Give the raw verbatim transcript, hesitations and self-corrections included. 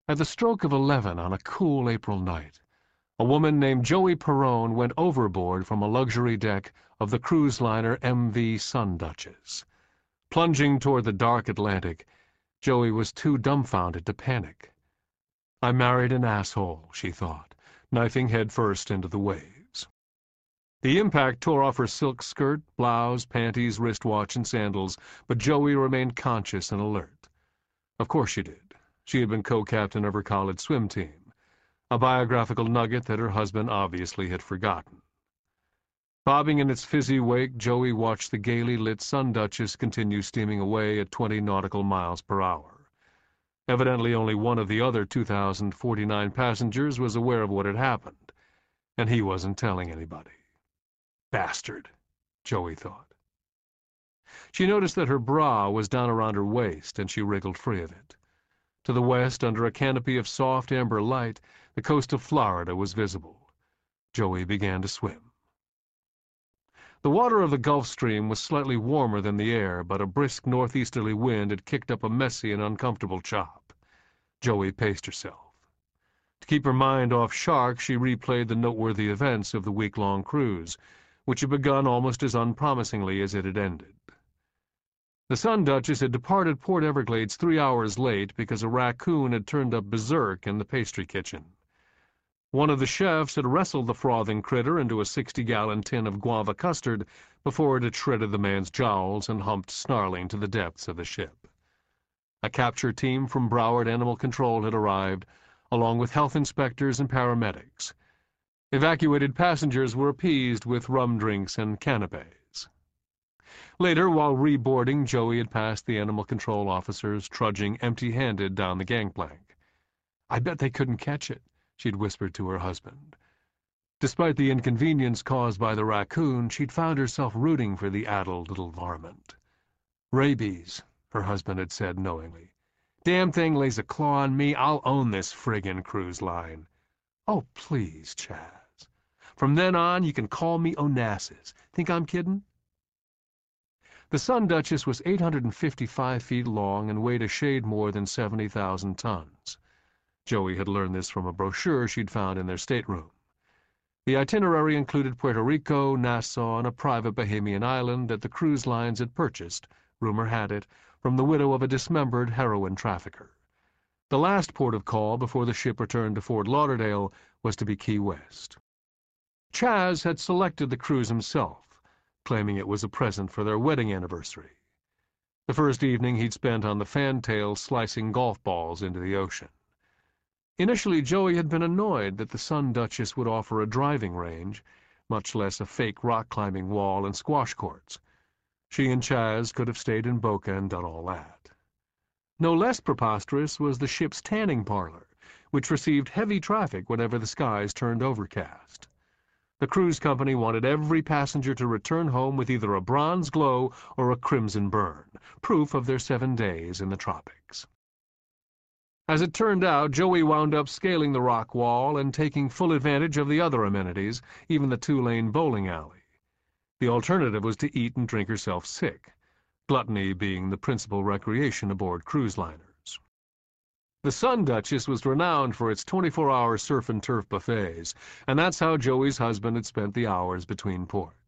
At the stroke of eleven on a cool April night, a woman named Joey Perrone went overboard from a luxury deck of the cruise liner M V Sun Duchess. Plunging toward the dark Atlantic, Joey was too dumbfounded to panic. "I married an asshole," she thought, knifing headfirst into the waves. The impact tore off her silk skirt, blouse, panties, wristwatch, and sandals, but Joey remained conscious and alert. Of course she did. She had been co-captain of her college swim team, a biographical nugget that her husband obviously had forgotten. Bobbing in its fizzy wake, Joey watched the gaily lit Sun Duchess continue steaming away at twenty nautical miles per hour. Evidently only one of the other two thousand forty-nine passengers was aware of what had happened, and he wasn't telling anybody. Bastard, Joey thought. She noticed that her bra was down around her waist, and she wriggled free of it. To the west, under a canopy of soft amber light, the coast of Florida was visible. Joey began to swim. The water of the Gulf Stream was slightly warmer than the air, but a brisk northeasterly wind had kicked up a messy and uncomfortable chop. Joey paced herself. To keep her mind off sharks, she replayed the noteworthy events of the week-long cruise, which had begun almost as unpromisingly as it had ended. The Sun Duchess had departed Port Everglades three hours late because a raccoon had turned up berserk in the pastry kitchen. One of the chefs had wrestled the frothing critter into a sixty-gallon tin of guava custard before it had shredded the man's jowls and humped snarling to the depths of the ship. A capture team from Broward Animal Control had arrived, along with health inspectors and paramedics. Evacuated passengers were appeased with rum drinks and canapes. Later, while reboarding, Joey had passed the animal control officers trudging empty-handed down the gangplank. "I bet they couldn't catch it," she'd whispered to her husband. Despite the inconvenience caused by the raccoon, she'd found herself rooting for the addled little varmint. "Rabies," her husband had said knowingly. "Damn thing lays a claw on me, I'll own this friggin' cruise line." "Oh, please, Chaz. From then on, you can call me Onassis. Think I'm kidding?" The Sun Duchess was eight hundred fifty-five feet long and weighed a shade more than seventy thousand tons. Joey had learned this from a brochure she'd found in their stateroom. The itinerary included Puerto Rico, Nassau, and a private Bahamian island that the cruise lines had purchased, rumor had it, from the widow of a dismembered heroin trafficker. The last port of call before the ship returned to Fort Lauderdale was to be Key West. Chaz had selected the cruise himself, claiming it was a present for their wedding anniversary. The first evening he'd spent on the fantail slicing golf balls into the ocean. Initially, Joey had been annoyed that the Sun Duchess would offer a driving range, much less a fake rock-climbing wall and squash courts. She and Chaz could have stayed in Boca and done all that. No less preposterous was the ship's tanning parlor, which received heavy traffic whenever the skies turned overcast. The cruise company wanted every passenger to return home with either a bronze glow or a crimson burn, proof of their seven days in the tropics. As it turned out, Joey wound up scaling the rock wall and taking full advantage of the other amenities, even the two-lane bowling alley. The alternative was to eat and drink herself sick, gluttony being the principal recreation aboard cruise liners. The Sun Duchess was renowned for its twenty-four hour surf and turf buffets, and that's how Joey's husband had spent the hours between ports.